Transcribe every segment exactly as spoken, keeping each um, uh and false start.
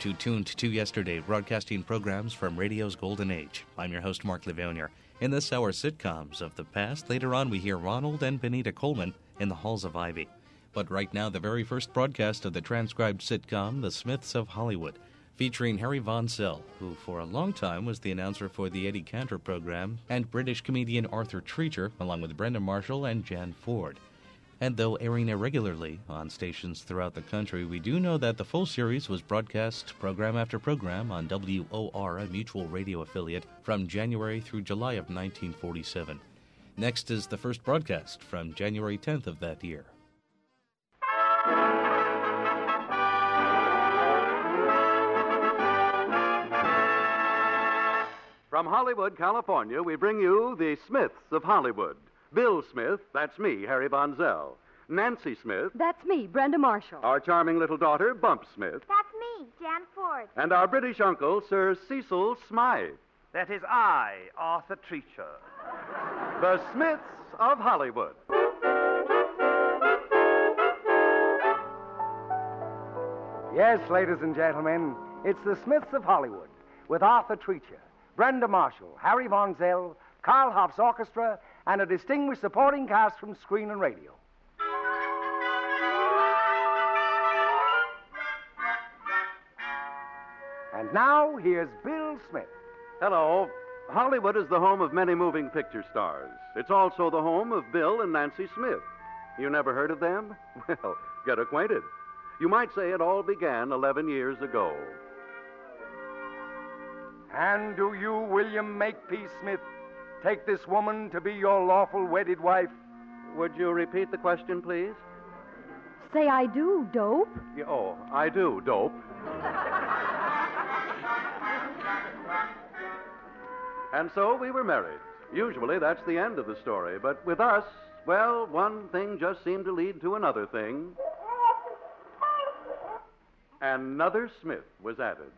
to Tuned to Yesterday, broadcasting programs from radio's golden age. I'm your host, Mark Livonier. In this hour, sitcoms of the past. Later on, we hear Ronald and Benita Coleman in the Halls of Ivy. But right now, the very first broadcast of the transcribed sitcom, The Smiths of Hollywood, featuring Harry Von Zell, who for a long time was the announcer for the Eddie Cantor program, and British comedian Arthur Treacher, along with Brenda Marshall and Jan Ford. And though airing irregularly on stations throughout the country, we do know that the full series was broadcast program after program on W O R, a mutual radio affiliate, from January through July of nineteen forty-seven. Next is the first broadcast from January tenth of that year. From Hollywood, California, we bring you the Smiths of Hollywood. Bill Smith, that's me, Harry Von Zell. Nancy Smith. That's me, Brenda Marshall. Our charming little daughter, Bump Smith. That's me, Jan Ford. And our British uncle, Sir Cecil Smythe. That is I, Arthur Treacher. The Smiths of Hollywood. Yes, ladies and gentlemen, it's the Smiths of Hollywood with Arthur Treacher, Brenda Marshall, Harry Von Zell, Carl Hoff's Orchestra, and a distinguished supporting cast from screen and radio. And now, here's Bill Smith. Hello. Hollywood is the home of many moving picture stars. It's also the home of Bill and Nancy Smith. You never heard of them? Well, get acquainted. You might say it all began eleven years ago. And do you, William Makepeace Smith, take this woman to be your lawful wedded wife? Would you repeat the question, please? Say I do, dope. Yeah, oh, I do, dope. And so we were married. Usually that's the end of the story, but with us, well, one thing just seemed to lead to another thing. Another Smith was added.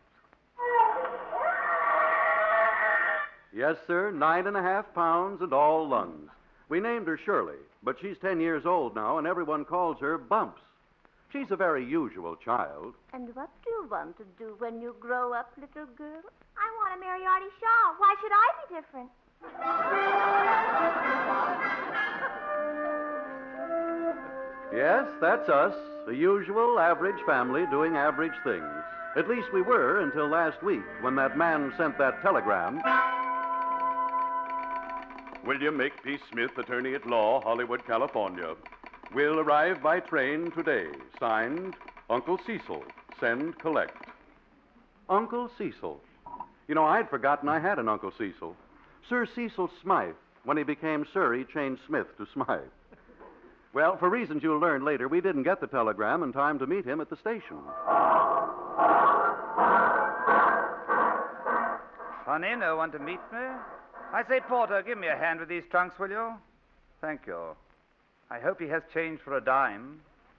Yes, sir, nine and a half pounds and all lungs. We named her Shirley, but she's ten years old now, and everyone calls her Bumps. She's a very usual child. And what do you want to do when you grow up, little girl? I want to marry Artie Shaw. Why should I be different? Yes, that's us, the usual average family doing average things. At least we were until last week when that man sent that telegram. William Makepeace Smith, attorney at law, Hollywood, California. Will arrive by train today. Signed, Uncle Cecil. Send collect. Uncle Cecil. You know, I'd forgotten I had an Uncle Cecil. Sir Cecil Smythe. When he became Sir, he changed Smith to Smythe. Well, for reasons you'll learn later, we didn't get the telegram in time to meet him at the station. Funny, no one to meet me? I say, Porter, give me a hand with these trunks, will you? Thank you. I hope he has change for a dime.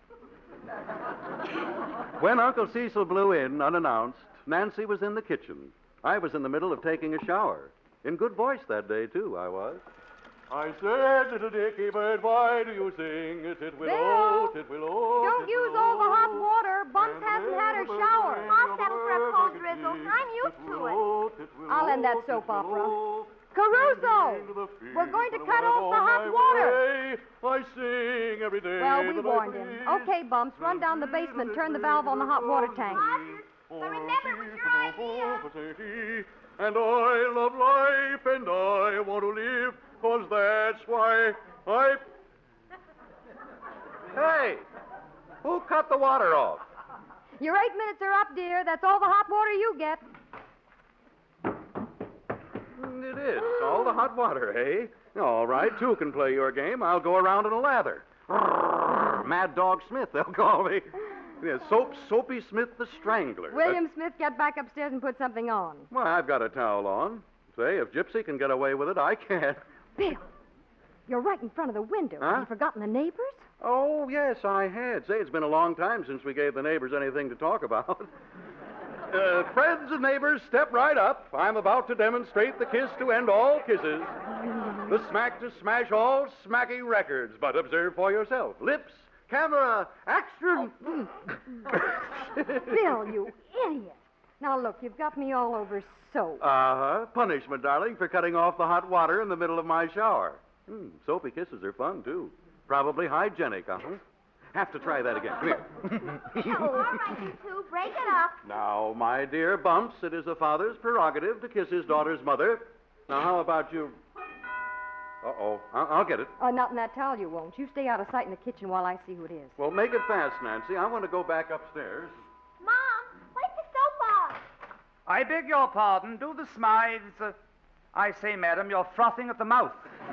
When Uncle Cecil blew in, unannounced, Nancy was in the kitchen. I was in the middle of taking a shower. In good voice that day, too, I was. I said, little Dickie bird, why do you sing? Titwillow, titwillow. Don't use all the hot water. Bumps hasn't had her shower. I'll settle for a cold drizzle. I'm used to it. I'll end that soap opera. Caruso! We're going to cut off the hot water. I sing every day. Well, we warned him. Okay, Bumps, run down the basement and turn the valve on the hot water tank. But remember, it was your idea. And I love life, and I want to live, 'cause that's why I... Hey! Who cut the water off? Your eight minutes are up, dear. That's all the hot water you get. It is. All the hot water, eh? All right, two can play your game. I'll go around in a lather. Mad Dog Smith, they'll call me. Yeah, Soap, Soapy Smith the Strangler. William Smith, get back upstairs and put something on. Well, I've got a towel on. Say, if Gypsy can get away with it, I can't. Bill, you're right in front of the window. Huh? Have you forgotten the neighbors? Oh, yes, I had. Say, it's been a long time since we gave the neighbors anything to talk about. Uh, friends and neighbors, step right up. I'm about to demonstrate the kiss to end all kisses. The smack to smash all smacky records. But observe for yourself. Lips, camera, action. Bill, you idiot. Now, look, you've got me all over soap. Uh-huh. Punishment, darling, for cutting off the hot water in the middle of my shower. Hmm, soapy kisses are fun, too. Probably hygienic, uh-huh. Have to try that again. Come here. Oh, all right, you two. Break it up. Now, my dear Bumps, it is a father's prerogative to kiss his daughter's mother. Now, how about you? Uh-oh. I- I'll get it. Uh, not in that towel, you won't. You stay out of sight in the kitchen while I see who it is. Well, make it fast, Nancy. I want to go back upstairs. Mom, wipe the soap off. I beg your pardon. Do the Smythes. Uh, I say, madam, you're frothing at the mouth.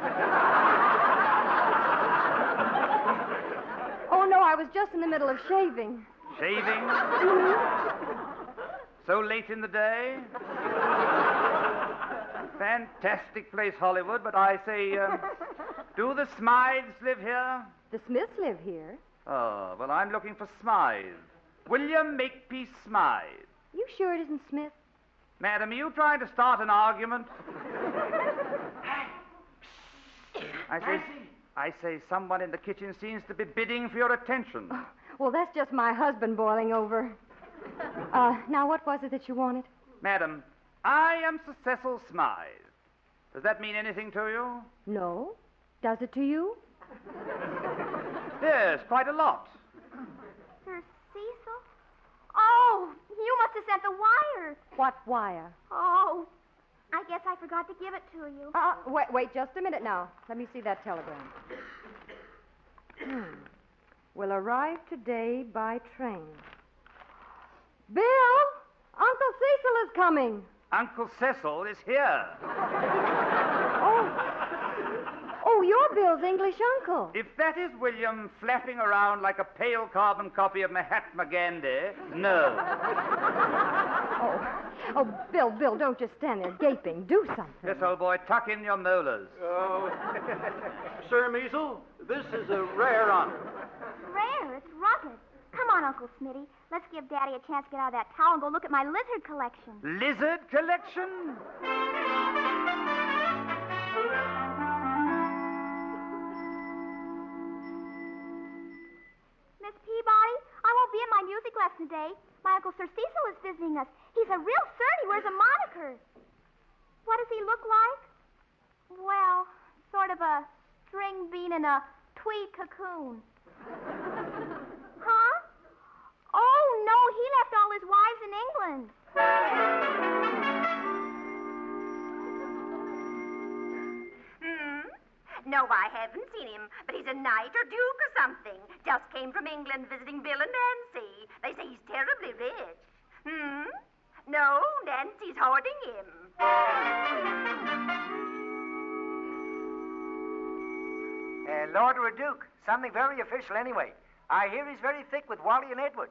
Oh, no, I was just in the middle of shaving. Shaving? So late in the day? Fantastic place, Hollywood, but I say, um, do the Smythes live here? The Smiths live here. Oh, well, I'm looking for Smythe. William Makepeace Smythe. You sure it isn't Smith? Madam, are you trying to start an argument? I say, I say someone in the kitchen seems to be bidding for your attention. Oh, well, that's just my husband boiling over. Uh, now, what was it that you wanted? Madam, I am Sir Cecil Smythe. Does that mean anything to you? No. Does it to you? Yes, quite a lot. Sir Cecil? Oh, you must have sent the wire. What wire? Oh, I guess I forgot to give it to you. Uh, wait, wait just a minute now. Let me see that telegram. Hmm. Will arrive today by train. Bill, Uncle Cecil is coming. Uncle Cecil is here. Oh. Oh, you're Bill's English uncle. If that is William flapping around like a pale carbon copy of Mahatma Gandhi, no. Oh, oh, Bill, Bill, don't just stand there gaping. Do something. Yes, old boy, tuck in your molars. Oh, Sir Measle, this is a rare honor. Rare, it's rugged. Come on, Uncle Smitty. Let's give Daddy a chance to get out of that towel and go look at my lizard collection. Lizard collection? Miss Peabody, I won't be in my music lesson today. My Uncle Sir Cecil is visiting us. He's a real cert. He wears a moniker. What does he look like? Well, sort of a string bean in a tweed cocoon. Huh? Oh, no, he left all his wives in England. Hmm? No, I haven't seen him, but he's a knight or duke or something. Just came from England visiting Bill and Nancy. They say he's terribly rich. Hmm? No, Nancy's hoarding him. Uh, Lord or a Duke. Something very official anyway. I hear he's very thick with Wally and Edward.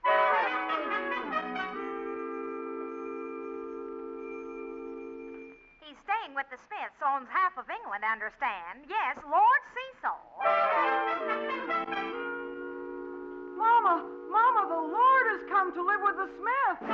He's staying with the Smiths, owns half of England, understand? Yes, Lord Cecil. Mama, Mama, the Lord has come to live with the Smiths.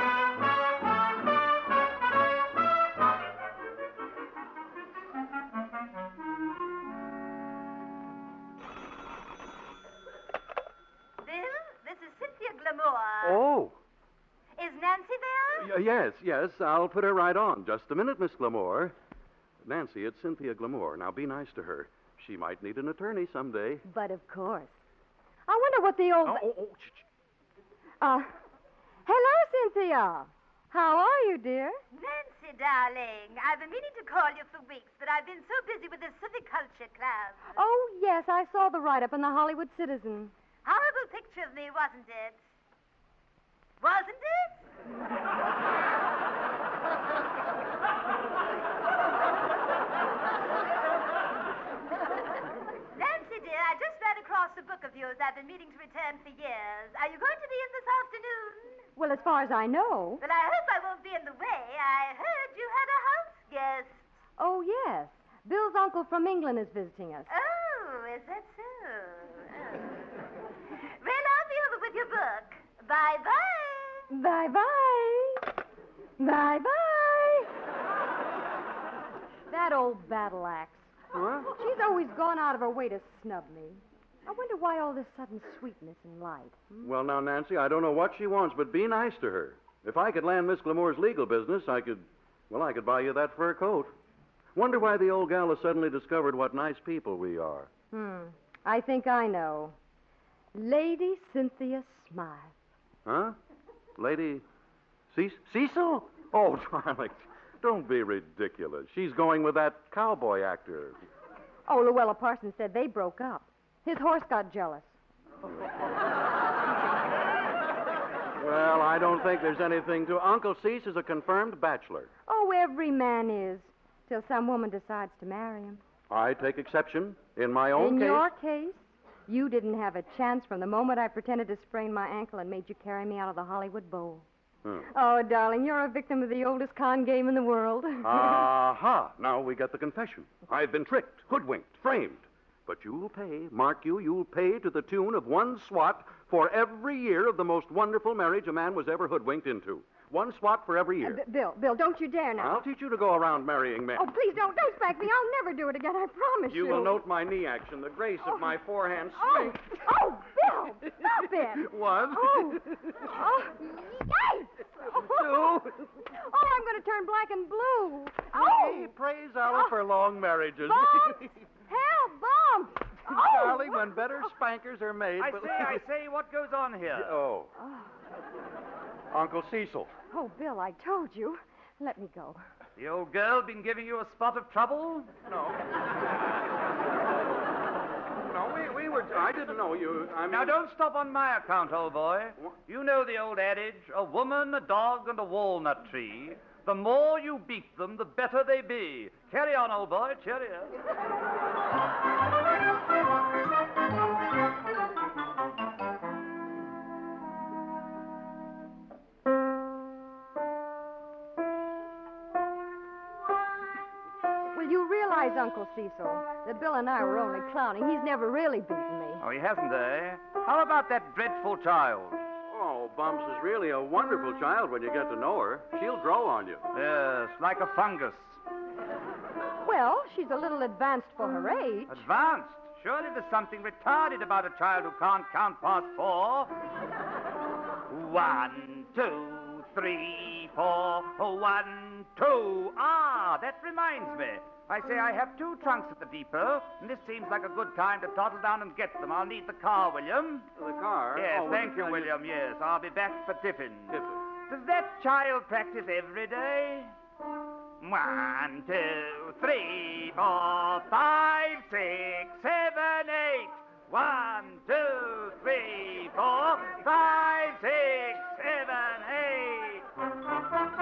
Bill, this is Cynthia Glamour. Oh. Is Nancy there? Y- yes, yes. I'll put her right on. Just a minute, Miss Glamour. Nancy, it's Cynthia Glamour. Now, be nice to her. She might need an attorney someday. But of course. I wonder what the old... Oh, oh, oh. sh- sh- Uh, hello, Cynthia. How are you, dear? Nancy, darling, I've been meaning to call you for weeks, but I've been so busy with the civic culture class. Oh, yes, I saw the write-up in the Hollywood Citizen. Horrible picture of me, wasn't it? Wasn't it? Nancy, dear, I just ran across a book of yours I've been meaning to return for years. Are you going to be in this afternoon? Well, as far as I know. Well, I hope I won't be in the way. I heard you had a house guest. Oh, yes. Bill's uncle from England is visiting us. Oh, is that so? Oh. Well, I'll be over with your book. Bye-bye. Bye-bye. Bye-bye. That old battle axe. Huh? She's always gone out of her way to snub me. I wonder why all this sudden sweetness and light. Hmm? Well, now, Nancy, I don't know what she wants, but be nice to her. If I could land Miss Glamour's legal business, I could, well, I could buy you that fur coat. Wonder why the old gal has suddenly discovered what nice people we are. Hmm. I think I know. Lady Cynthia Smythe. Huh? Lady Ce- Cecil? Oh, darling, don't be ridiculous. She's going with that cowboy actor. Oh, Luella Parsons said they broke up. His horse got jealous. Well, I don't think there's anything to... Uncle Cease is a confirmed bachelor. Oh, every man is, till some woman decides to marry him. I take exception. In my own In case... your case, you didn't have a chance from the moment I pretended to sprain my ankle and made you carry me out of the Hollywood Bowl. Hmm. Oh, darling, you're a victim of the oldest con game in the world. Aha! Now we get the confession. I've been tricked, hoodwinked, framed. But you'll pay, mark you, you'll pay to the tune of one swat for every year of the most wonderful marriage a man was ever hoodwinked into. One swat for every year. Uh, B- Bill, Bill, don't you dare now. I'll teach you to go around marrying men. Oh, please don't, don't spank me. I'll never do it again, I promise you. You will note my knee action, the grace Oh. of my forehand Oh, swing. oh, Bill, stop it. One. Oh, oh, yikes. Oh, oh, I'm going to turn black and blue. Oh, Hey, praise Allah Oh. for long marriages. Bumps. Help, bumps. Oh. Darling, when better spankers are made... I but- say, I say, what goes on here? Oh. Uncle Cecil. Oh, Bill, I told you. Let me go. The old girl been giving you a spot of trouble? No. No, we, we were... I didn't know you. I mean... Now, don't stop on my account, old boy. You know the old adage, a woman, a dog, and a walnut tree. The more you beat them, the better they be. Carry on, old boy. Cheerio. Well, you realize, Uncle Cecil, that Bill and I were only clowning. He's never really beaten me. Oh, he hasn't, eh? How about that dreadful child? Oh, Bumps is really a wonderful child when you get to know her. She'll grow on you. Yes, like a fungus. Well, she's a little advanced for her age. Advanced? Surely there's something retarded about a child who can't count past four. One, two, three, four. One, two. Ah, that reminds me. I say I have two trunks at the depot, and this seems like a good time to toddle down and get them. I'll need the car, William. The car? Yes, Oh, thank you, I- William. Yes, I'll be back for tiffin. Tiffin. Does that child practice every day? One, two, three, four, five, six, seven, eight. One, two, three, four, five, six, seven, eight.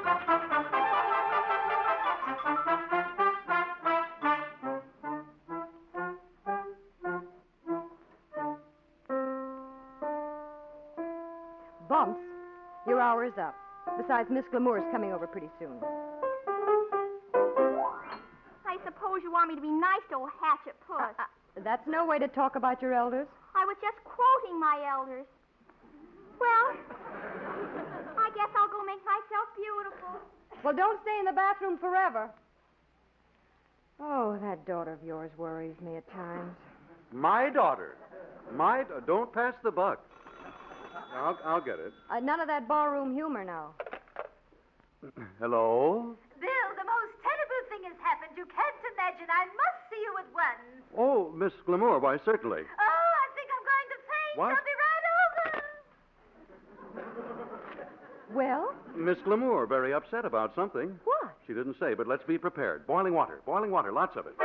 Bumps, your hour is up. Besides, Miss Glamour's coming over pretty soon. I suppose you want me to be nice to old Hatchet Puss. Uh, that's no way to talk about your elders. I was just quoting my elders. Well, I guess I'll go make myself beautiful. Well, don't stay in the bathroom forever. Oh, that daughter of yours worries me at times. My daughter. My... da- Don't pass the buck. I'll, I'll get it. Uh, none of that ballroom humor now. Hello? Bill, the most terrible thing has happened. You can't imagine. I must see you at once. Oh, Miss Glamour, why, certainly. Oh, I think I'm going to faint. What? I'll be right over. Well, Miss Glamour, very upset about something. what? She didn't say, but let's be prepared. Boiling water, boiling water, lots of it.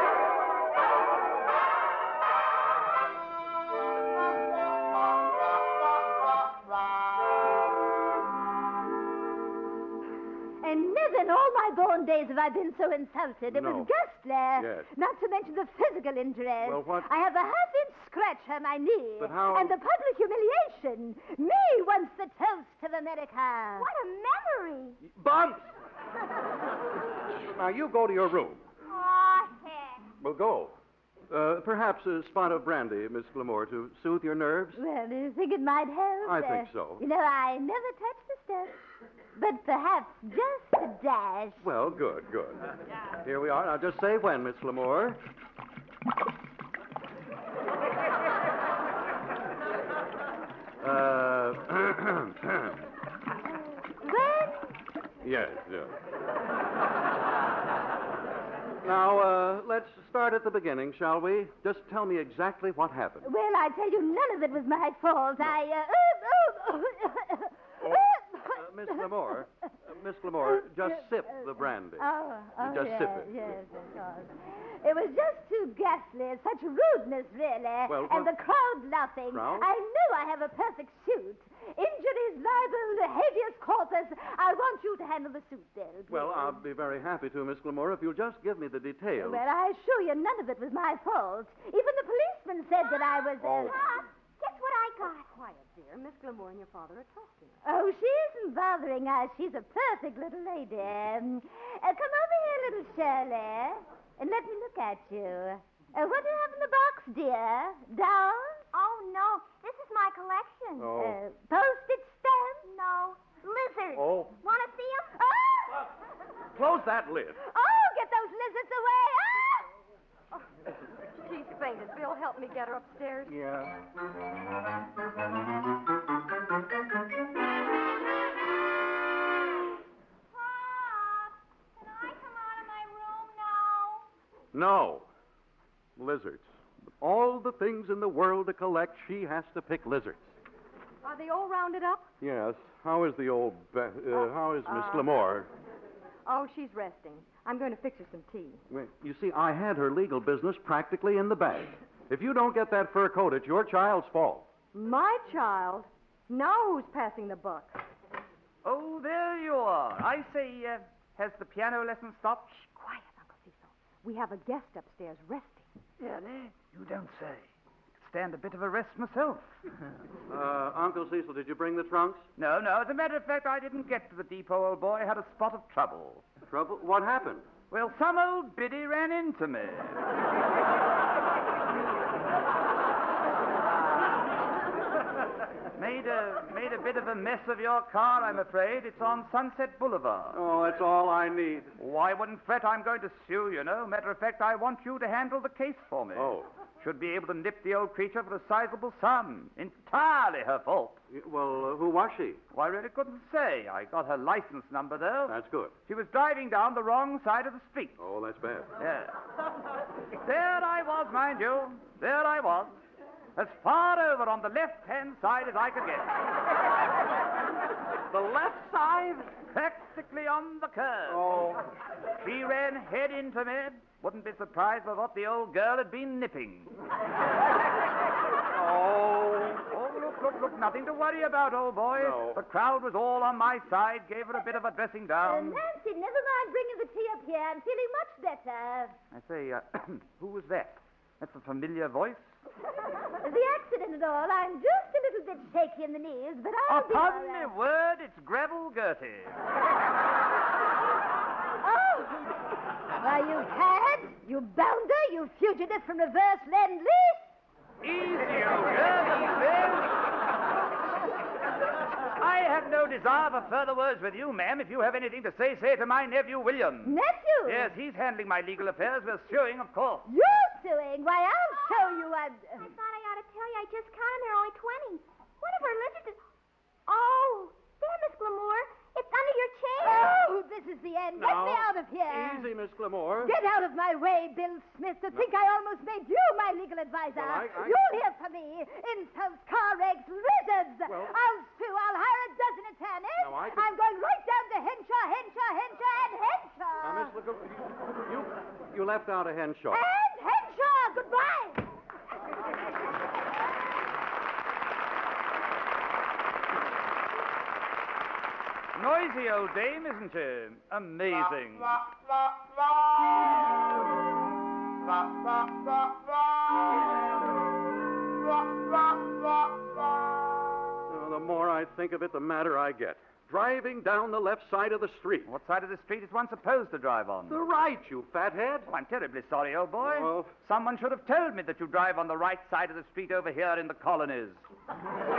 And never in all my born days have I been so insulted. It No. was ghastly. Yes. Not to mention the physical injuries. Well, what- I have a half-inch scratch on my knee. But how- And the public humiliation. Me once the toast of America. What a memory. Bumps! Now, you go to your room. Aw, heck. Well, go. Uh, perhaps a spot of brandy, Miss Glamour, to soothe your nerves? Well, do you think it might help? I Uh, think so. You know, I never touch the stuff. But perhaps just a dash. Well, good, good. Here we are. Now, just say when, Miss Glamour. Uh, Yes, yes. Now, uh, let's start at the beginning, shall we? Just tell me exactly what happened. Well, I tell you, none of it was my fault. I, uh... Uh, Miss Glamore, uh, Miss Glamore, just sip the brandy. Oh, oh Just yes, sip it. yes, of course. It was just too ghastly, such rudeness, really. Well, and well- the crowd laughing. Crowd? I know I have a perfect suit. Injuries, libel, habeas corpus. I want you to handle the suit, Bill. please. Well, I'll be very happy to, Miss Glamore, if you'll just give me the details. Well, I assure you, none of it was my fault. Even the policeman said that I was. Uh... Pop, guess what I got? Quiet, dear. Miss Glamore and your father are talking. Oh, she isn't bothering us. She's a perfect little lady. Um, uh, come over here, little Shirley, and let me look at you. Uh, what do you have in the box, dear? Dolls? Oh, no. This is my collection. Oh. Uh, postage stamps? No. Lizards. Oh. Want to see them? Oh! Close that lid. Oh, get those lizards away! Ah! She's fainted. Bill, help me get her upstairs. Yeah. Pop, can I come out of my room now? No. Lizards. All the things in the world to collect, she has to pick lizards. Are they all rounded up? Yes. How is the old... Be- uh, how is Miss uh, Glamore? Oh, she's resting. I'm going to fix her some tea. Well, you see, I had her legal business practically in the bag. If you don't get that fur coat, it's your child's fault. My child? Now who's passing the buck? Oh, there you are. I say, uh, has the piano lesson stopped? Shh, quiet, Uncle Cecil. We have a guest upstairs resting. Really? You don't say. Stand a bit of a rest myself. Uh, Uncle Cecil, did you bring the trunks? No, no. As a matter of fact, I didn't get to the depot, old boy. I had a spot of trouble. Trouble? What happened? Well, some old biddy ran into me. made a made a bit of a mess of your car, I'm afraid. It's on Sunset Boulevard. Oh, that's all I need. Oh, I wouldn't fret. I'm going to sue, you know. Matter of fact, I want you to handle the case for me. Oh. Should be able to nip the old creature for a sizable sum. Entirely her fault. Y- Well, uh, who was she? Well, I really couldn't say. I got her license number, though. That's good. She was driving down the wrong side of the street. Oh, that's bad. Yeah. There I was, mind you. There I was. As far over on the left-hand side as I could get. The left side? Practically on the curve. Oh. She ran head into me. Wouldn't be surprised by what the old girl had been nipping. Oh. Oh, look, look, look. Nothing to worry about, old boy. No. The crowd was all on my side. Gave her a bit of a dressing Uh, down. Nancy, never mind bringing the tea up here. I'm feeling much better. I say, uh, who was that? That's a familiar voice. The accident and all, I'm just a little bit shaky in the knees, but I'll be Upon all my right. word, it's Gravel Gertie. Oh! Why, you cad, you bounder, you fugitive from reverse Lend-Lease. Easy, old girl, easy. I have no desire for further words with you, ma'am. If you have anything to say, say it to my nephew, William. Nephew? Yes, he's handling my legal affairs. We're suing, of course. You're suing? Why, I'll show you I'm... I thought I ought to tell you I just counted there are only twenty. One of our lizards is... Oh, there, Miss Glamore. It's under your chair. Oh, this is the end. Get Now, me out of here. Easy, Miss Glamore. Get out of my way, Bill Smith. To think I almost made you my legal advisor. Well, I- I- You'll hear from me. Insults, car wrecks, lizards. Well- I'll sue. I'll hire a dozen attorneys. Now, I could- I'm going right down to Henshaw, Henshaw, Henshaw, and Henshaw. Now, Miss Glamore, you, you left out a Henshaw. And Henshaw. Goodbye. Noisy old dame, isn't she? Amazing. Oh, the more I think of it, the madder I get. Driving down the left side of the street. What side of the street is one supposed to drive on? The right, you fathead. Oh, I'm terribly sorry, old boy. Oh. Someone should have told me that you drive on the right side of the street over here in the colonies. But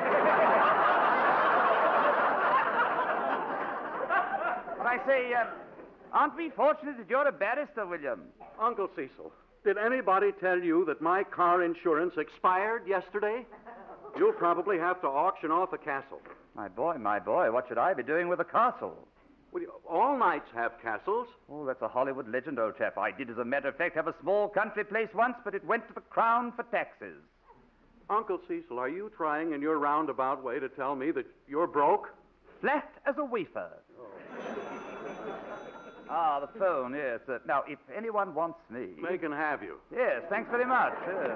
I say, uh, aren't we fortunate that you're a barrister, William? Uncle Cecil, did anybody tell you that my car insurance expired yesterday? You'll probably have to auction off a castle. My boy, my boy, what should I be doing with a castle? Well, you- All knights have castles. Oh, that's a Hollywood legend, old chap. I did, as a matter of fact, have a small country place once, but it went to the crown for taxes. Uncle Cecil, are you trying in your roundabout way to tell me that you're broke? Flat as a wafer. Ah, the phone, yes. Uh, now, if anyone wants me... They can have you. Yes, thanks very much. Uh...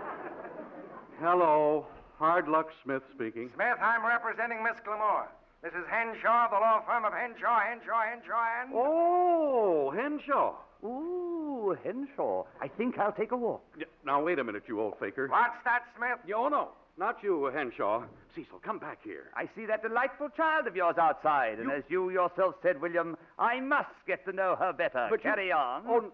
Hello. Hard Luck Smith speaking. Smith, I'm representing Miss Glamour. This is Henshaw, the law firm of Henshaw, Henshaw, Henshaw, and... Oh, Henshaw. Ooh, Henshaw. I think I'll take a walk. Yeah, now, wait a minute, you old faker. What's that, Smith? Oh, no. Not you, Henshaw. Cecil, come back here. I see that delightful child of yours outside, and You- as you yourself said, William, I must get to know her better. But you- Carry on. Oh,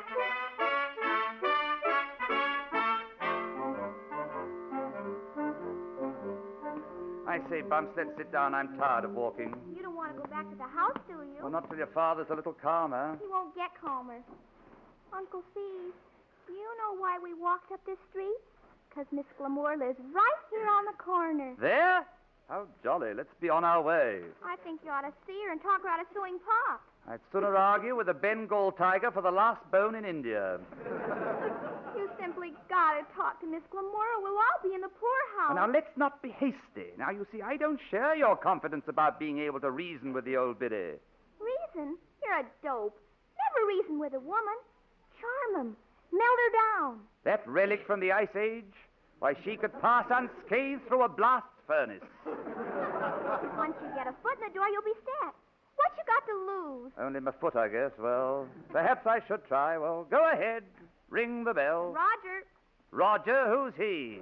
I say, Bumps, let's sit down. I'm tired of walking. You don't want to go back to the house, do you? Well, not till your father's a little calmer. He won't get calmer. Uncle Steve, do you know why we walked up this street? Because Miss Glamour lives right here on the corner. There? How jolly. Let's be on our way. I think you ought to see her and talk her out of suing Pop. I'd sooner argue with a Bengal tiger for the last bone in India. You simply gotta talk to Miss Glamour or we'll all be in the poorhouse. Now, let's not be hasty. Now, you see, I don't share your confidence about being able to reason with the old biddy. Reason? You're a dope. Never reason with a woman. Charm 'em. Melt her down. That relic from the Ice Age? Why, she could pass unscathed through a blast furnace. Once you get a foot in the door, you'll be set. What you got to lose? Only my foot, I guess. Well, perhaps I should try. Well, go ahead. Ring the bell. Roger. Roger, who's he?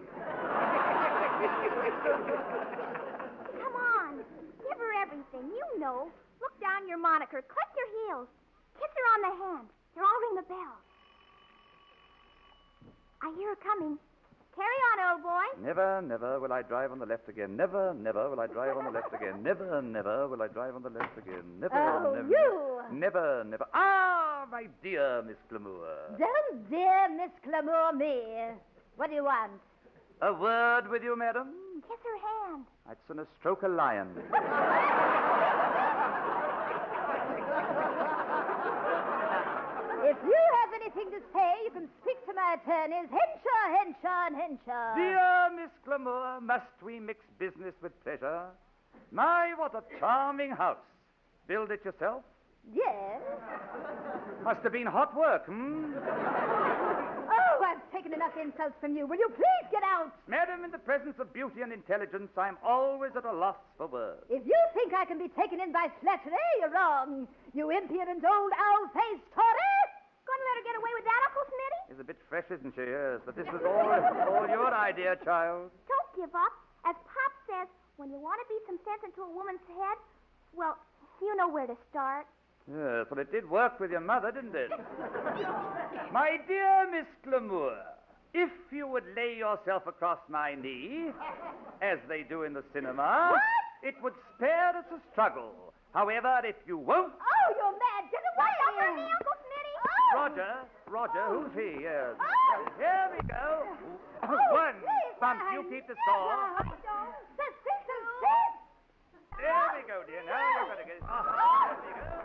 Come on. Give her everything. You know. Look down your moniker. Click your heels. Kiss her on the hand. They'll all ring the bell. I hear her coming. Carry on, old boy. Never, never will I drive on the left again. Never, never will I drive on the left again. Never, never will I drive on the left again. Never, Oh, never. you. Never, never. Ah, my dear Miss Glamour. Don't dear Miss Glamour me. What do you want? A word with you, madam? Kiss her hand. I'd sooner stroke a lion. If you have anything to say, you can speak to my attorneys, Henshaw, Henshaw, and Henshaw. Dear Miss Glamour, must we mix business with pleasure? My, what a charming house. Build it yourself? Yes. Must have been hot work, hmm? Oh, I've taken enough insults from you. Will you please get out? Madam, in the presence of beauty and intelligence, I'm always at a loss for words. If you think I can be taken in by flattery, you're wrong. You impudent old owl-faced Tory. Going to let her get away with that, Uncle Smitty? She's a bit fresh, isn't she? Yes, but this was all, all your idea, child. Don't give up. As Pop says, when you want to beat some sense into a woman's head, well, you know where to start. Yes, well, it did work with your mother, didn't it? My dear Miss Glamour, if you would lay yourself across my knee, as they do in the cinema, What? it would spare us a struggle. However, if you won't... Oh, you're mad. Get away. Watch out for me, Uncle Smitty. Oh. Roger, Roger, who's he? Yes. Oh. Here we go. Oh, One. please, Bumps, I you keep the never- score. I don't. The Cecil Smith. There we go, dear. Now you're going to get it. Ah, there we go.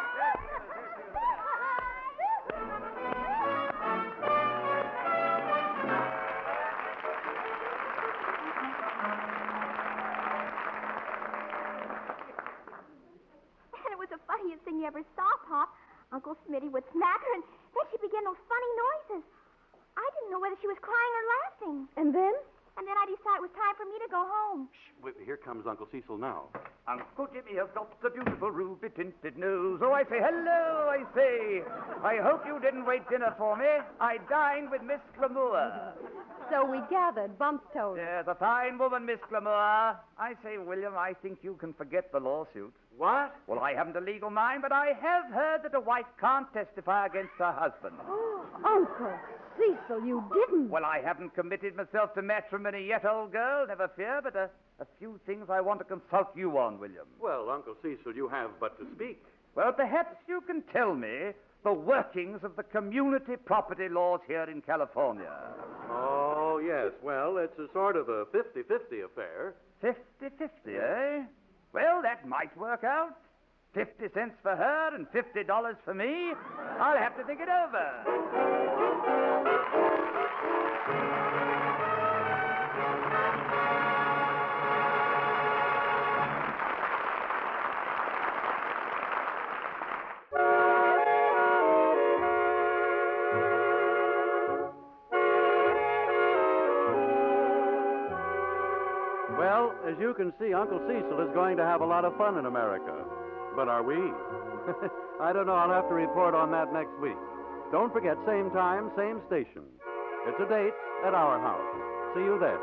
And it was the funniest thing you ever saw, Pop. Uncle Smitty would smack her, and then she'd begin those funny noises. I didn't know whether she was crying or laughing. And then? And then I decided it was time for me to go home. Shh, wait, here comes Uncle Cecil now. Uncle Jimmy has got the beautiful ruby-tinted nose. Oh, I say, hello, I say. I hope you didn't wait dinner for me. I dined with Miss Glamour. So we gathered, Bumps told us. Yes, a fine woman, Miss Glamour. I say, William, I think you can forget the lawsuit. What? Well, I haven't a legal mind, but I have heard that a wife can't testify against her husband. Uncle Cecil, you didn't. Well, I haven't committed myself to matrimony yet, old girl, never fear, but a, a few things I want to consult you on, William. Well, Uncle Cecil, you have but to speak. Well, perhaps you can tell me the workings of the community property laws here in California. Oh, yes. Well, it's a sort of a fifty-fifty affair. Fifty-fifty, eh? Well, that might work out. Fifty cents for her and fifty dollars for me? I'll have to think it over. Well, as you can see, Uncle Cecil is going to have a lot of fun in America. But are we? I don't know. I'll have to report on that next week. Don't forget, same time, same station. It's a date at our house. See you then.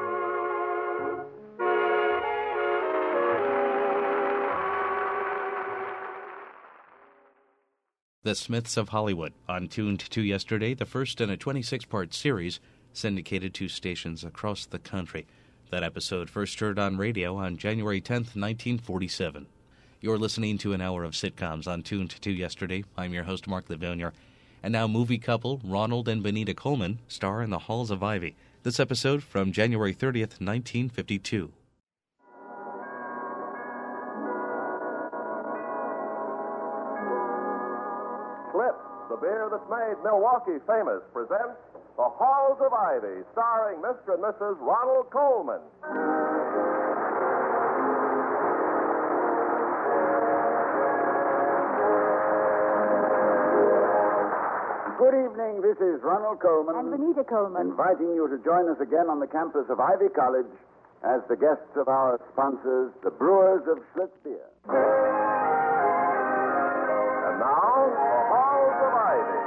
The Smiths of Hollywood, on Tuned to Yesterday, the first in a twenty-six part series syndicated to stations across the country. That episode first heard on radio on January tenth, nineteen forty-seven. You're listening to an hour of sitcoms on Tuned to Yesterday. I'm your host, Mark Livonia. And now movie couple Ronald and Benita Coleman star in The Halls of Ivy. This episode from January thirtieth, nineteen fifty-two. Schlitz, the beer that's made Milwaukee famous, presents The Halls of Ivy, starring Mister and Missus Ronald Coleman. Good evening, this is Ronald Coleman. And Benita Coleman. Inviting you to join us again on the campus of Ivy College as the guests of our sponsors, the Brewers of Schlitz Beer. And now, The Halls of Ivy.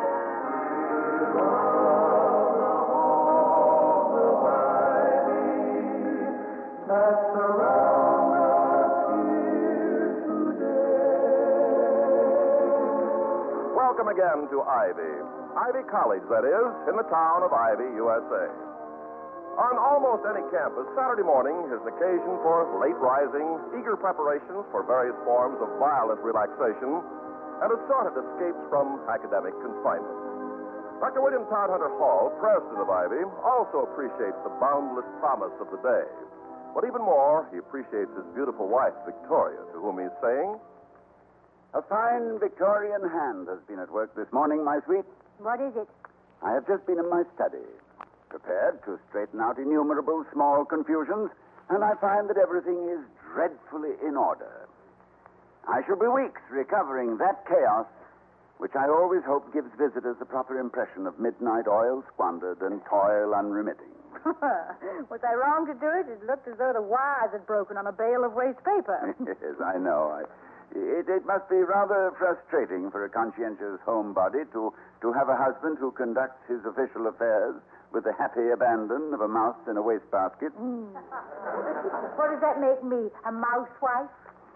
Welcome again to Ivy. Ivy College, that is, in the town of Ivy, U S A. On almost any campus, Saturday morning is an occasion for late rising, eager preparations for various forms of violent relaxation and assorted escapes from academic confinement. Doctor William Todhunter Hall, president of Ivy, also appreciates the boundless promise of the day. But even more, he appreciates his beautiful wife, Victoria, to whom he's saying, A fine Victorian hand has been at work this morning, my sweet. What is it? I have just been in my study, prepared to straighten out innumerable small confusions, and I find that everything is dreadfully in order. I shall be weeks recovering that chaos, which I always hope gives visitors a proper impression of midnight oil squandered and toil unremitting. Was I wrong to do it? It looked as though the wires had broken on a bale of waste paper. Yes, I know. I... It, it must be rather frustrating for a conscientious homebody to, to have a husband who conducts his official affairs with the happy abandon of a mouse in a wastebasket. Mm. What does that make me, a mousewife?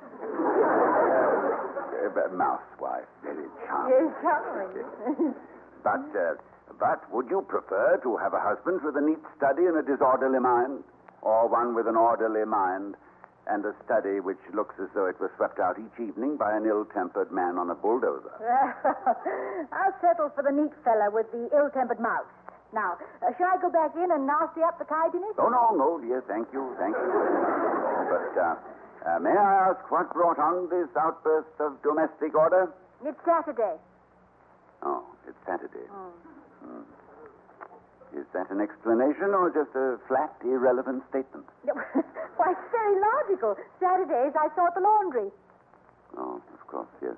Uh, mousewife, very charming. Yes, charming. but, uh, but would you prefer to have a husband with a neat study and a disorderly mind, or one with an orderly mind and a study which looks as though it was swept out each evening by an ill-tempered man on a bulldozer? I'll settle for the neat fella with the ill-tempered mouse. Now, uh, shall I go back in and nasty up the tidiness? Oh, no, no, dear. Thank you, thank you. But, uh, uh, may I ask what brought on this outburst of domestic order? It's Saturday. Oh, it's Saturday. Oh. Hmm. Is that an explanation or just a flat, irrelevant statement? Why, it's very logical. Saturdays, I sort the laundry. Oh, of course, yes.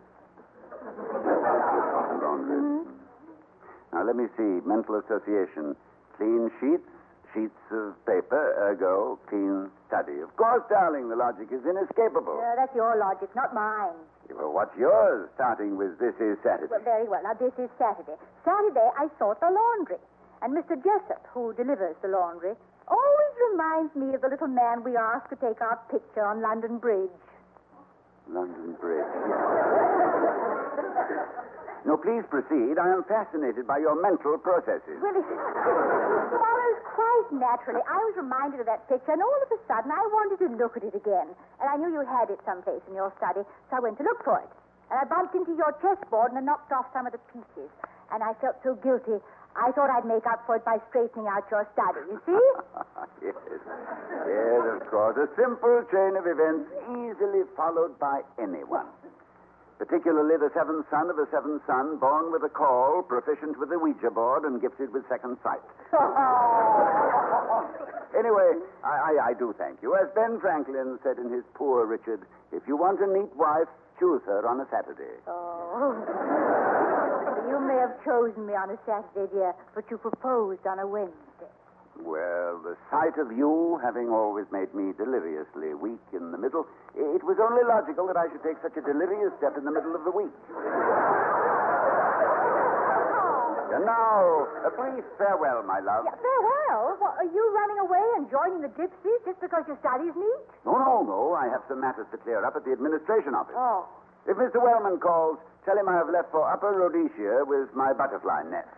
Laundry. Mm-hmm. Now, let me see. Mental association. Clean sheets, sheets of paper, ergo, clean study. Of course, darling, the logic is inescapable. Uh, that's your logic, not mine. Well, what's yours, starting with this is Saturday? Well, very well. Now, this is Saturday. Saturday, I sort the laundry. And Mister Jessup, who delivers the laundry, always reminds me of the little man we asked to take our picture on London Bridge. London Bridge. No, please proceed. I am fascinated by your mental processes. Well, it follows quite naturally. I was reminded of that picture, and all of a sudden I wanted to look at it again. And I knew you had it someplace in your study, so I went to look for it. And I bumped into your chessboard and I knocked off some of the pieces. And I felt so guilty, I thought I'd make up for it by straightening out your study, you see? Yes. Yes, of course. A simple chain of events easily followed by anyone. Particularly the seventh son of a seventh son, born with a call, proficient with the Ouija board, and gifted with second sight. Anyway, I, I, I do thank you. As Ben Franklin said in his Poor Richard, if you want a neat wife, choose her on a Saturday. Oh. You may have chosen me on a Saturday, dear, but you proposed on a Wednesday. Well, the sight of you having always made me deliriously weak in the middle, it was only logical that I should take such a delirious step in the middle of the week. And now, a brief farewell, my love. Yeah, farewell? What, are you running away and joining the gypsies just because your studies meet? No, no, no. I have some matters to clear up at the administration office. Oh. If Mister Wellman calls, tell him I have left for Upper Rhodesia with my butterfly net.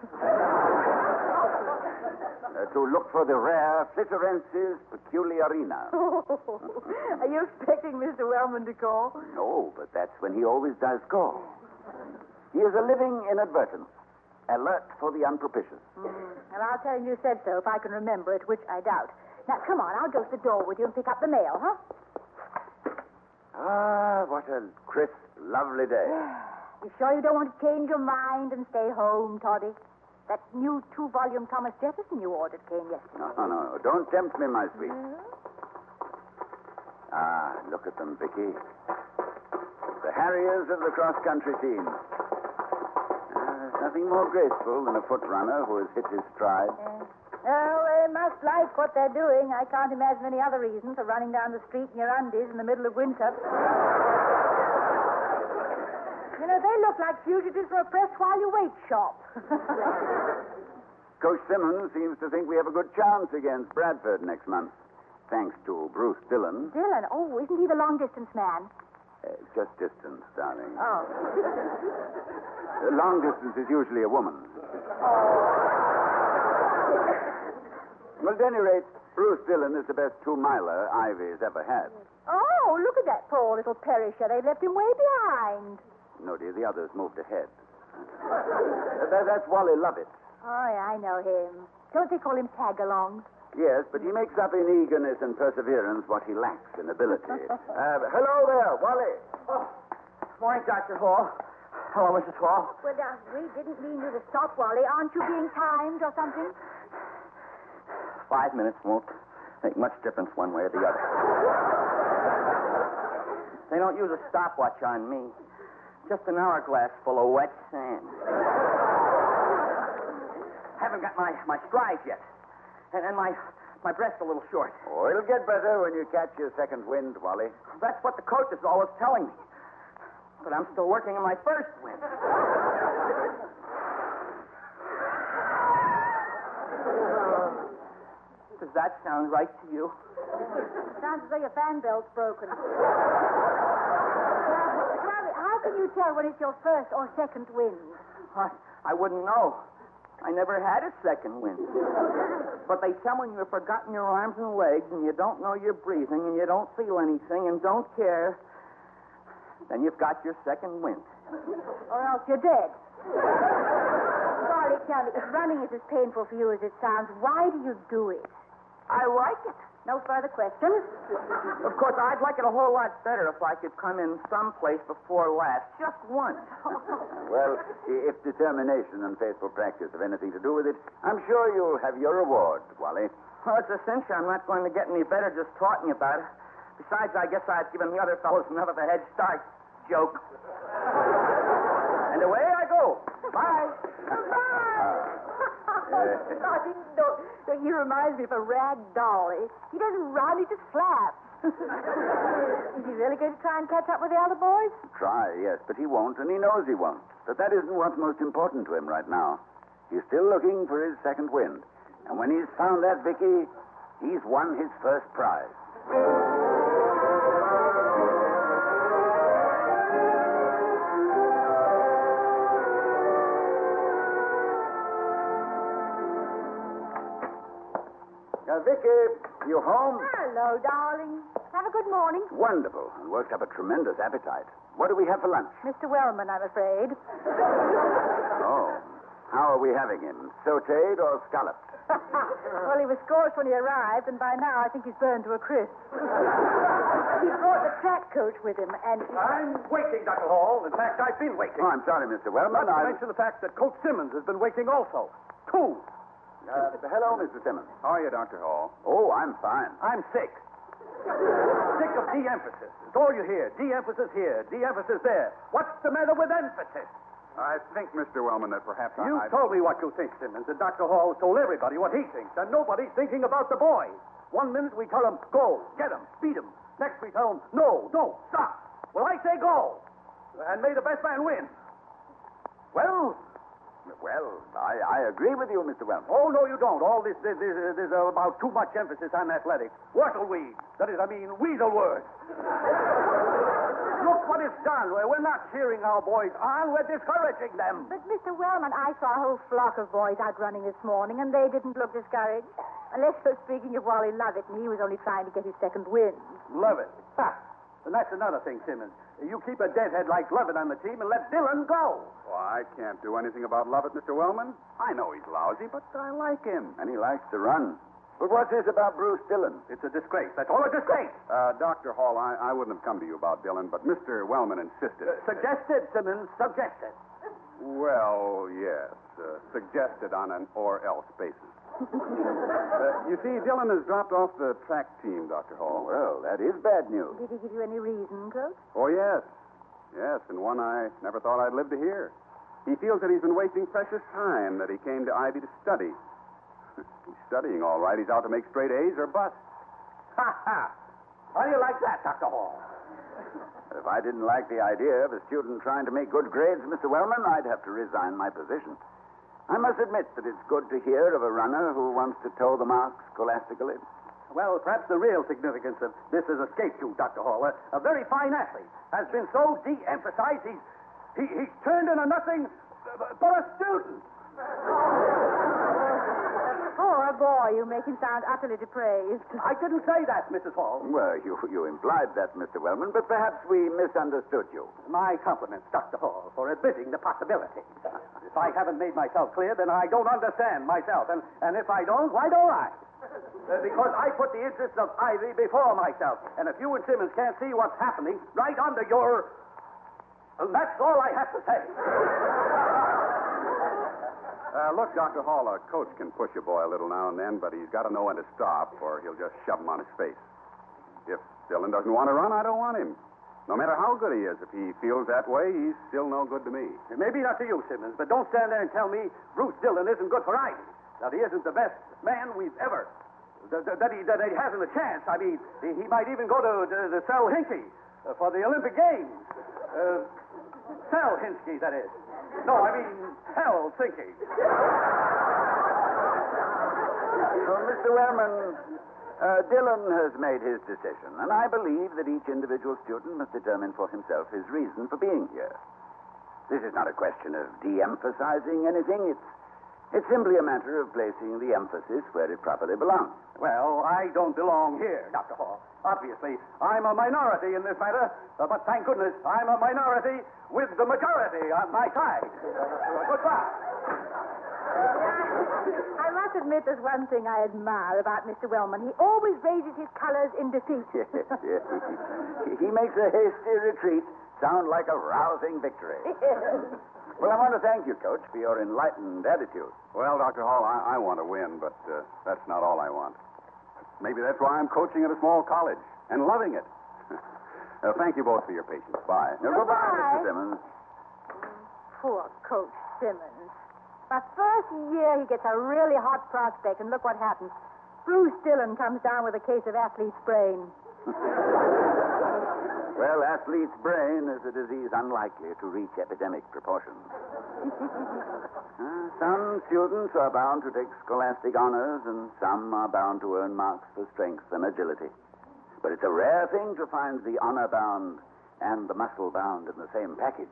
Uh, to look for the rare Flitterensis peculiarina. Are you expecting Mister Wellman to call? No, but that's when he always does call. He is a living inadvertence, alert for the unpropitious. Mm. And I'll tell him you said so if I can remember it, which I doubt. Now, come on, I'll go to the door with you and pick up the mail, huh? Ah, what a crisp, lovely day. You sure you don't want to change your mind and stay home, Toddy? That new two-volume Thomas Jefferson you ordered came yesterday. No, no, no. Don't tempt me, my sweet. Mm-hmm. Ah, look at them, Vicky. The Harriers of the cross-country team. Uh, there's nothing more graceful than a foot runner who has hit his stride. Yeah. Well, they must like what they're doing. I can't imagine any other reason for running down the street in your undies in the middle of winter. You know, they look like fugitives from a press-while-you-wait shop. Coach Simmons seems to think we have a good chance against Bradford next month, thanks to Bruce Dillon. Dillon? Oh, isn't he the long-distance man? Uh, just distance, darling. Oh. Uh, long distance is usually a woman. Well, at any rate, Bruce Dillon is the best two-miler Ivy's ever had. Oh, look at that poor little perisher. They've left him way behind. No, dear, the others moved ahead. that, that's Wally Lovett. Oh, yeah, I know him. Don't they call him Tagalongs? Yes, but he makes up in eagerness and perseverance what he lacks in ability. uh, hello there, Wally. Oh, morning, Doctor Hall. Hello, Missus Hall. Well, now, we didn't mean you to stop, Wally. Aren't you being timed or something? Five minutes won't make much difference one way or the other. They don't use a stopwatch on me. Just an hourglass full of wet sand. Haven't got my, my strides yet. And, and my my breast's a little short. Oh, it'll get better when you catch your second wind, Wally. That's what the coach is always telling me. But I'm still working on my first wind. Does that sound right to you? Sounds as though your fan belt's broken. How can you tell when it's your first or second wind? I, I wouldn't know. I never had a second wind. But they tell when you've forgotten your arms and legs and you don't know you're breathing and you don't feel anything and don't care, then you've got your second wind. Or else you're dead. Charlie, tell me, if running is as painful for you as it sounds, why do you do it? I like it. No further questions? Of course, I'd like it a whole lot better if I could come in someplace before last. Just once. Well, if determination and faithful practice have anything to do with it, I'm sure you'll have your reward, Wally. Well, it's a cinch. I'm not going to get any better just talking about it. Besides, I guess I've given the other fellows enough of a head start. Joke. And away I go. Bye. Darling, no, no, he reminds me of a rag dolly. He doesn't run, he just flaps. Is he really going to try and catch up with the other boys? Try, yes, but he won't, and he knows he won't. But that isn't what's most important to him right now. He's still looking for his second wind. And when he's found that, Vicky, he's won his first prize. Now, Vicky, you home? Hello, darling. Have a good morning. Wonderful. And worked up a tremendous appetite. What do we have for lunch? Mister Wellman, I'm afraid. Oh. How are we having him? Sauteed or scalloped? Well, he was scorched when he arrived, and by now I think he's burned to a crisp. He brought the track coach with him, and... I'm waiting, Doctor Hall. In fact, I've been waiting. Oh, I'm sorry, Mister Wellman. Not to I... mention the fact that Coach Simmons has been waiting also. Two. Uh, hello, Mister Simmons. How are you, Doctor Hall? Oh, I'm fine. I'm sick. Sick of de-emphasis. It's all you hear. De-emphasis here, de-emphasis there. What's the matter with emphasis? I think, Mister Wellman, that perhaps You I... told me what you think, Simmons, and Doctor Hall has told everybody what he thinks, and nobody's thinking about the boy. One minute we tell him, go, get him, beat him. Next we tell him, no, don't, stop. Well, I say go, and may the best man win. Well... Well, I, I agree with you, Mister Wellman. Oh, no, you don't. All this, this, this, this uh, about too much emphasis on athletics. Whortleweed. That is, I mean, weaselwords. Look what it's done. We're we're not cheering our boys on. We're discouraging them. But, Mister Wellman, I saw a whole flock of boys out running this morning, and they didn't look discouraged. Unless you're speaking of Wally Lovett, and he was only trying to get his second win. Lovett. Ha! And that's another thing, Simmons. You keep a deadhead like Lovett on the team and let Dillon go. Well, I can't do anything about Lovett, Mister Wellman. I know he's lousy, but I like him. And he likes to run. But what's this about Bruce Dillon? It's a disgrace. That's all a disgrace. Uh, Doctor Hall, I, I wouldn't have come to you about Dillon, but Mister Wellman insisted. Uh, suggested, Simmons, suggested. Well, yes. Uh, suggested on an or-else basis. uh, you see, Dillon has dropped off the track team, Doctor Hall. Well, that is bad news. Did he give you any reason, Coach? Oh, yes. Yes, and one I never thought I'd live to hear. He feels that he's been wasting precious time, that he came to Ivy to study. He's studying, all right. He's out to make straight A's or bust. Ha ha! How do you like that, Doctor Hall? If I didn't like the idea of a student trying to make good grades, Mister Wellman, I'd have to resign my position. I must admit that it's good to hear of a runner who wants to toe the mark scholastically. Well, perhaps the real significance of this has escaped you, Doctor Hall. A, a very fine athlete has been so de-emphasized, he's, he, he's turned into nothing but a student. Poor boy, you make him sound utterly depraved. I didn't say that, Missus Hall. Well, you, you implied that, Mister Wellman, but perhaps we misunderstood you. My compliments, Doctor Hall, for admitting the possibility. If I haven't made myself clear, then I don't understand myself. And, and if I don't, why don't I? Uh, because I put the interests of Ivy before myself. And if you and Simmons can't see what's happening right under your... Well, that's all I have to say. Uh, look, Doctor Hall, a coach can push a boy a little now and then, but he's got to know when to stop, or he'll just shove him on his face. If Dillon doesn't want to run, I don't want him. No matter how good he is, if he feels that way, he's still no good to me. Maybe not to you, Simmons, but don't stand there and tell me Bruce Dillon isn't good for Ivy. That he isn't the best man we've ever... That, that, he, that he hasn't a chance. I mean, he, he might even go to, to, to Sel Hinkey uh, for the Olympic Games. Uh, Sel Hinsky, that is. No, I mean, Helsinki. Well, Mister Wellman, uh, Dillon has made his decision, and I believe that each individual student must determine for himself his reason for being here. This is not a question of de-emphasizing anything. It's, it's simply a matter of placing the emphasis where it properly belongs. Well, I don't belong here, Doctor Hall. Obviously, I'm a minority in this matter, uh, but thank goodness I'm a minority with the majority on my side. Uh, goodbye. I must admit there's one thing I admire about Mister Wellman. He always raises his colors in defeat. Yes, yes. He makes a hasty retreat sound like a rousing victory. Well, I want to thank you, Coach, for your enlightened attitude. Well, Doctor Hall, I, I want to win, but uh, that's not all I want. Maybe that's why I'm coaching at a small college and loving it. uh, thank you both for your patience. Bye. Now, goodbye, Mister Simmons. Poor Coach Simmons. The first year he gets a really hot prospect, and look what happens. Bruce Dillon comes down with a case of athlete's brain. Well, athlete's brain is a disease unlikely to reach epidemic proportions. uh, some students are bound to take scholastic honors, and some are bound to earn marks for strength and agility. But it's a rare thing to find the honor-bound and the muscle-bound in the same package.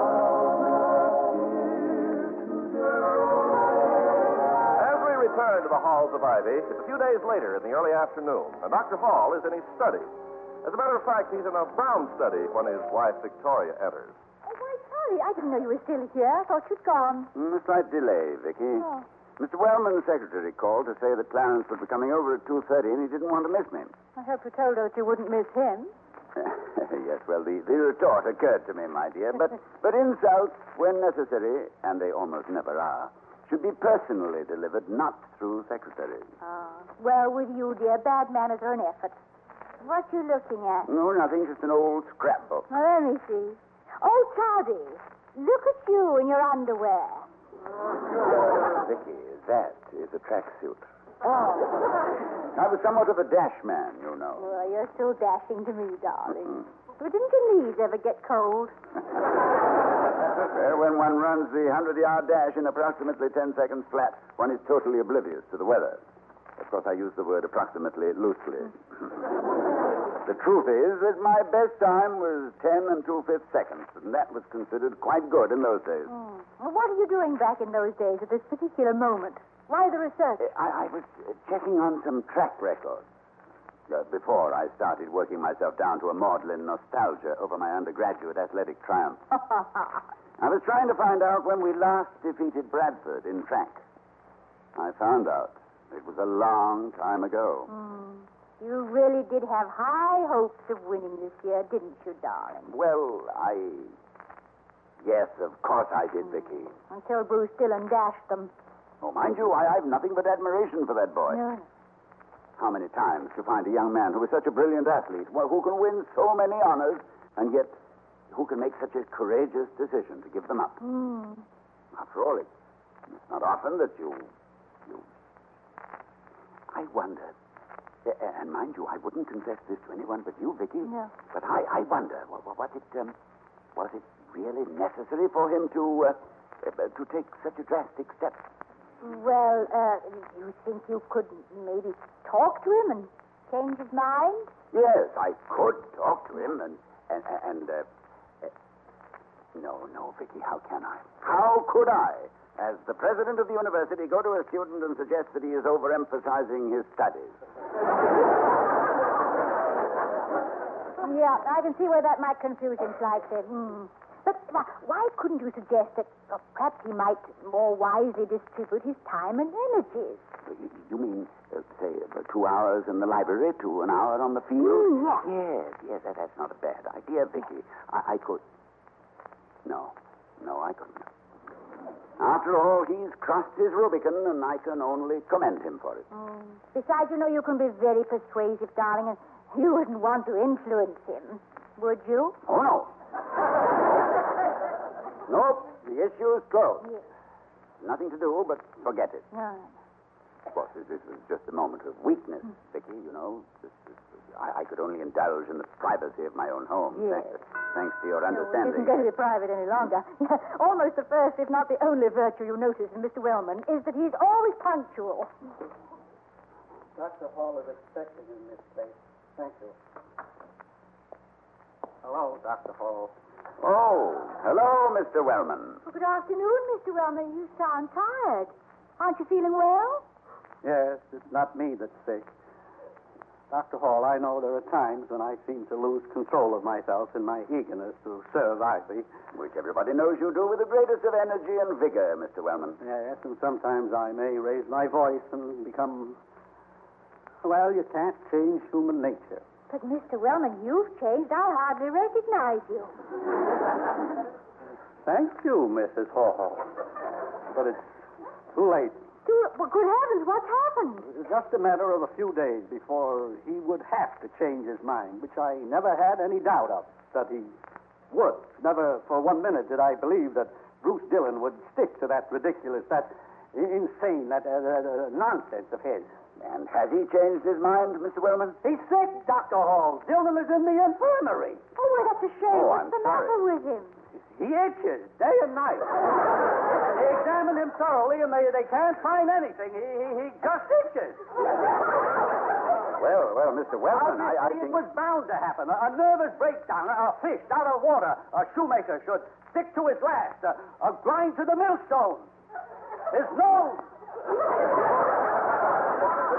Every return to the the halls of Ivy, it's a few days later in the early afternoon, and Doctor Hall is in his study. As a matter of fact, he's in a brown study when his wife Victoria enters. Oh, why, Charlie, I didn't know you were still here. I thought you'd gone. Mm, a slight delay, Vicky. Oh. Mister Wellman's secretary called to say that Clarence would be coming over at two thirty, and he didn't want to miss me. I hope you told her that you wouldn't miss him. Yes, well, the, the retort occurred to me, my dear. But, but insults, when necessary, and they almost never are, should be personally delivered, not through secretaries. Oh. Well, with you, dear, bad manners are an effort. What you looking at? No, nothing, just an old scrapbook. Well, let me see. Oh, Charlie, look at you in your underwear. Vicky, that is a tracksuit. Oh. I was somewhat of a dash man, you know. Well, you're still dashing to me, darling. But didn't your knees ever get cold? Well, when one runs the hundred-yard dash in approximately ten seconds flat, one is totally oblivious to the weather. Of course, I use the word approximately loosely. The truth is that my best time was ten and two-fifths seconds, and that was considered quite good in those days. Hmm. Well, what are you doing back in those days at this particular moment? Why the research? I, I was uh, checking on some track records uh, before I started working myself down to a maudlin nostalgia over my undergraduate athletic triumph. I was trying to find out when we last defeated Bradford in track. I found out it was a long time ago. Hmm. You really did have high hopes of winning this year, didn't you, darling? Well, I... Yes, of course I did, Vicky. Until Bruce Dillon dashed them. Oh, mind you, I, I've nothing but admiration for that boy. No. How many times to find a young man who is such a brilliant athlete, well, who can win so many honors, and yet who can make such a courageous decision to give them up? Mm. After all, it, it's not often that you... you... I wonder... And mind you, I wouldn't confess this to anyone but you, Vicky. No. But I, I wonder, was it, um, was it really necessary for him to, uh, uh, to take such a drastic step? Well, uh, you think you could maybe talk to him and change his mind? Yes, I could talk to him and, and, and, uh, uh, no, no, Vicky, how can I? How could I, as the president of the university, go to a student and suggest that he is overemphasizing his studies? Yeah, I can see where that might confuse him slightly. Hmm. But uh, why couldn't you suggest that uh, perhaps he might more wisely distribute his time and energies? You mean, uh, say, uh, two hours in the library to an hour on the field? Mm, yeah. Yes, yes, that, that's not a bad idea, Vicky. I, I could... No, no, I couldn't. After all, he's crossed his Rubicon, and I can only commend him for it. Mm. Besides, you know, you can be very persuasive, darling, and you wouldn't want to influence him, would you? Oh, no. Nope, the issue is closed. Yes. Nothing to do but forget it. No. Of course, this, this was just a moment of weakness, mm. Vicky, you know. This, this, I, I could only indulge in the privacy of my own home. Yes. Thanks, thanks to your No, understanding. it isn't going to be private any longer. Almost the first, if not the only virtue you notice in Mister Wellman is that he's always punctual. Doctor Hall is expecting in this place. Thank you. Hello, Doctor Hall. Oh, hello, Mister Wellman. Well, good afternoon, Mister Wellman. You sound tired. Aren't you feeling well? Yes, it's not me that's sick. Doctor Hall, I know there are times when I seem to lose control of myself in my eagerness to serve Ivy. Which everybody knows you do with the greatest of energy and vigor, Mister Wellman. Yes, and sometimes I may raise my voice and become... Well, you can't change human nature. But, Mister Wellman, you've changed. I hardly recognize you. Thank you, Missus Hall. But it's too late. Too, well, good heavens, what's happened? It's just a matter of a few days before he would have to change his mind, which I never had any doubt of that he would. Never for one minute did I believe that Bruce Dillon would stick to that ridiculous, that insane, that uh, uh, nonsense of his. And has he changed his mind, Mister Wellman? He's sick, Doctor Hall. Dillon is in the infirmary. Oh, well, that's a shame. Oh, What's I'm the sorry. matter with him? He itches day and night. They examine him thoroughly, and they, they can't find anything. He, he, he just itches. Well, well, Mister Wellman, I, I Obviously, think... it was bound to happen. A, a nervous breakdown, a, a fish out of water. A shoemaker should stick to his last. A, a grind to the millstone. His nose.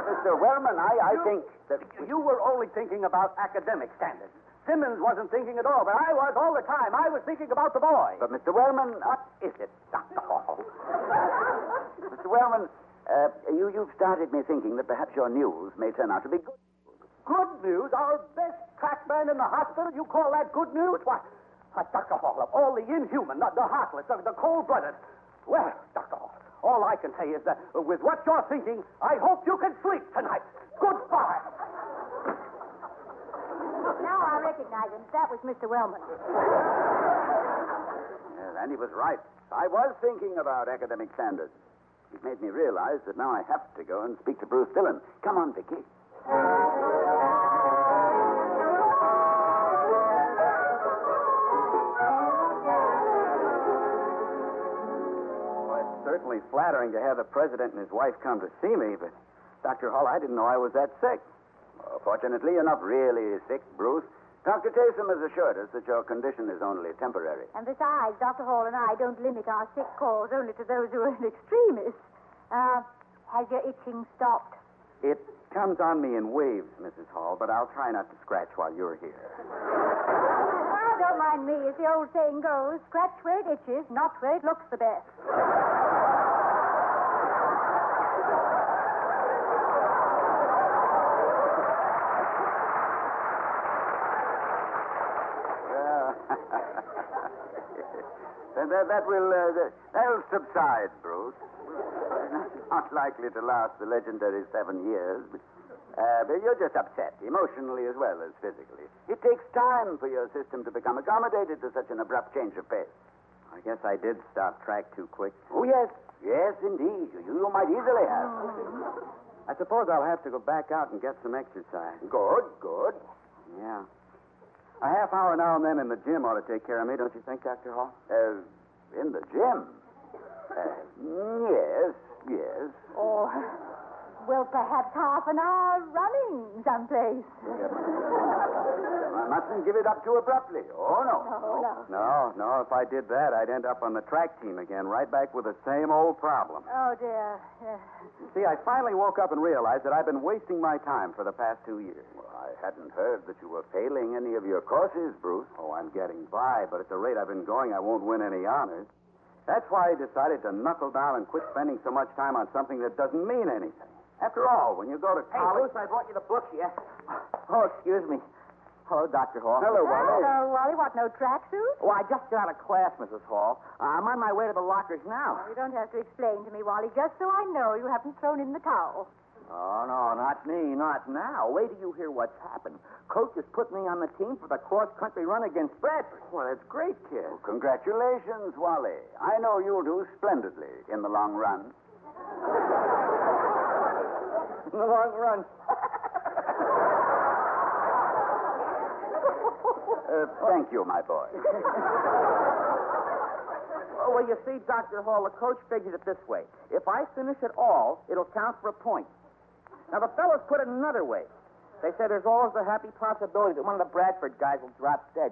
Mister Wellman, I, I You- think that... You were only thinking about academic standards. Simmons wasn't thinking at all, but I was all the time. I was thinking about the boy. But, Mister Wellman, what is it, Doctor Hall? Mister Wellman, uh, you, you've started me thinking that perhaps your news may turn out to be good. Good news? Our best trackman in the hospital? You call that good news? Why, why Doctor Hall, of all the inhuman, the, the heartless, the, the cold-blooded... Well, Doctor Hall, all I can say is that uh, with what you're thinking, I hope you can sleep tonight. Goodbye. Now I recognize him. That was Mister Wellman. Yes, and he was right. I was thinking about academic standards. It made me realize that now I have to go and speak to Bruce Dillon. Come on, Vicky. Well, it's certainly flattering to have the president and his wife come to see me, but, Doctor Hall, I didn't know I was that sick. Well, fortunately, you're not really sick, Bruce. Doctor Taysom has assured us that your condition is only temporary. And besides, Doctor Hall and I don't limit our sick calls only to those who are in extremis. Uh, has your itching stopped? It comes on me in waves, Missus Hall, but I'll try not to scratch while you're here. Ah, don't mind me. As the old saying goes, scratch where it itches, not where it looks the best. That, that, that will uh, that, that'll subside, Bruce. Not likely to last the legendary seven years, but, uh, but you're just upset, emotionally as well as physically. It takes time for your system to become accommodated to such an abrupt change of pace. I guess I did stop track too quick. Oh, yes. Yes, indeed. You, you might easily have. I suppose I'll have to go back out and get some exercise. Good, good. Yeah. A half hour now and then in the gym ought to take care of me, don't you think, Doctor Hall? Uh, in the gym? Uh, yes, yes. Or, well, perhaps half an hour running someplace. I mustn't give it up too abruptly. Oh, no. No, no. No, no, if I did that, I'd end up on the track team again, right back with the same old problem. Oh, dear. Uh, See, I finally woke up and realized that I've been wasting my time for the past two years. Well, I hadn't heard that you were failing any of your courses, Bruce. Oh, I'm getting by, but at the rate I've been going, I won't win any honors. That's why I decided to knuckle down and quit spending so much time on something that doesn't mean anything. After all, when you go to Hey, college... Bruce, I brought you the books here. Oh, excuse me. Hello, Doctor Hall. Hello, Wally. Hello, Wally. What, no tracksuit? Oh, I just got out of class, Missus Hall. Uh, I'm on my way to the lockers now. You don't have to explain to me, Wally, just so I know you haven't thrown in the towel. Oh, no, not me, not now. Wait till you hear what's happened. Coach has put me on the team for the cross-country run against Bradford. Well, that's great, kid. Well, congratulations, Wally. I know you'll do splendidly in the long run. In the long run. uh, thank you, my boy. Oh, well, you see, Doctor Hall, the coach figured it this way. If I finish at all, it'll count for a point. Now, the fellows put it another way. They say there's always the happy possibility that one of the Bradford guys will drop dead.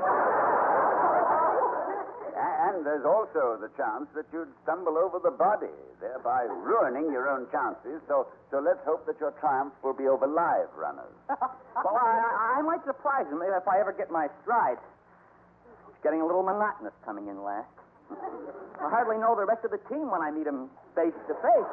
And there's also the chance that you'd stumble over the body, thereby ruining your own chances. So, so let's hope that your triumph will be over live runners. Well, I, I might surprise him if I ever get my stride. It's getting a little monotonous coming in last. I hardly know the rest of the team when I meet them face to face.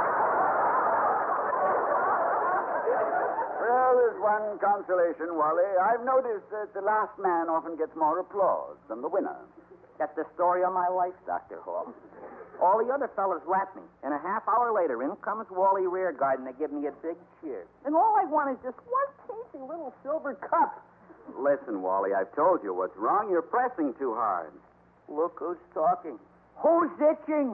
Well, there's one consolation, Wally. I've noticed that the last man often gets more applause than the winner. That's the story of my life, Doctor Hall. All the other fellas lap me, and a half hour later, in comes Wally Rearguard, and they give me a big cheer. And all I want is just one tasty little silver cup. Listen, Wally, I've told you what's wrong. You're pressing too hard. Look who's talking. Who's itching?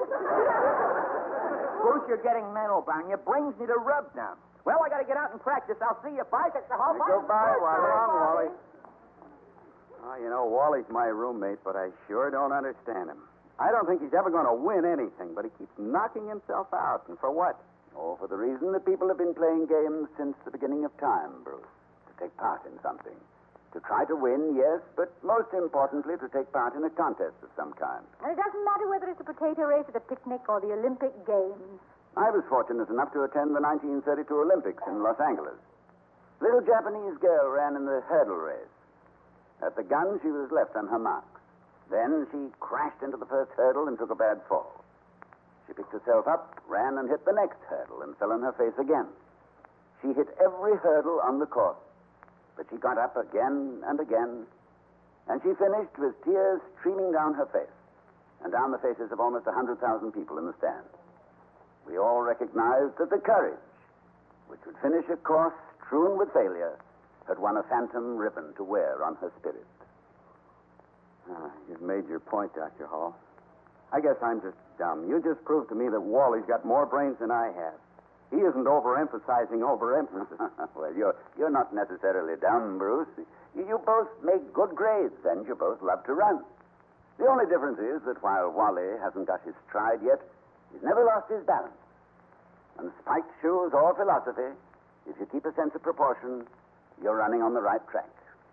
Bruce, you're getting mental, bound. Your brains need a rub now. Well, I got to get out and practice. I'll see you. Bye, Doctor Hall. Bye. Goodbye, Wally. Long, Wally. Oh, you know, Wally's my roommate, but I sure don't understand him. I don't think he's ever going to win anything, but he keeps knocking himself out. And for what? Oh, for the reason that people have been playing games since the beginning of time, Bruce. To take part in something. To try to win, yes, but most importantly, to take part in a contest of some kind. And it doesn't matter whether it's a potato race at a picnic or the Olympic Games. I was fortunate enough to attend the nineteen thirty-two Olympics in Los Angeles. A little Japanese girl ran in the hurdle race. At the gun, she was left on her marks. Then she crashed into the first hurdle and took a bad fall. She picked herself up, ran and hit the next hurdle and fell on her face again. She hit every hurdle on the course, but she got up again and again, and she finished with tears streaming down her face and down the faces of almost one hundred thousand people in the stand. We all recognized that the courage, which would finish a course strewn with failure, had won a phantom ribbon to wear on her spirit. Ah, you've made your point, Doctor Hall. I guess I'm just dumb. You just proved to me that Wally's got more brains than I have. He isn't overemphasizing overemphasis. Well, you're, you're not necessarily dumb, Bruce. You, you both make good grades, and you both love to run. The only difference is that while Wally hasn't got his stride yet, he's never lost his balance. And spiked shoes or philosophy, if you keep a sense of proportion, you're running on the right track.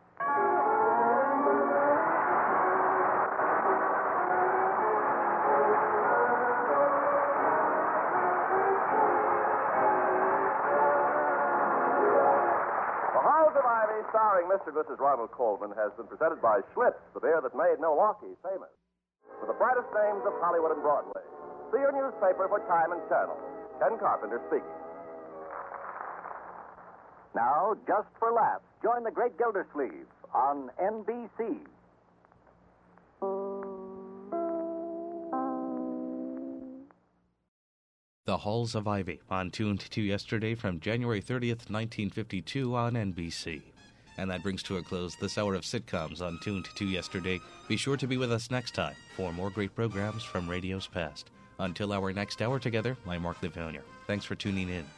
Starring Mister and Missus Ronald Colman has been presented by Schlitz, the beer that made Milwaukee famous. For the brightest names of Hollywood and Broadway, see your newspaper for time and channel. Ken Carpenter speaking. Now, just for laughs, join the Great Gildersleeve on N B C. The Halls of Ivy, on Tuned to Yesterday from January thirtieth, nineteen fifty-two on N B C. And that brings to a close this hour of sitcoms on Tuned to Yesterday. Be sure to be with us next time for more great programs from radio's past. Until our next hour together, I'm Mark Livonia. Thanks for tuning in.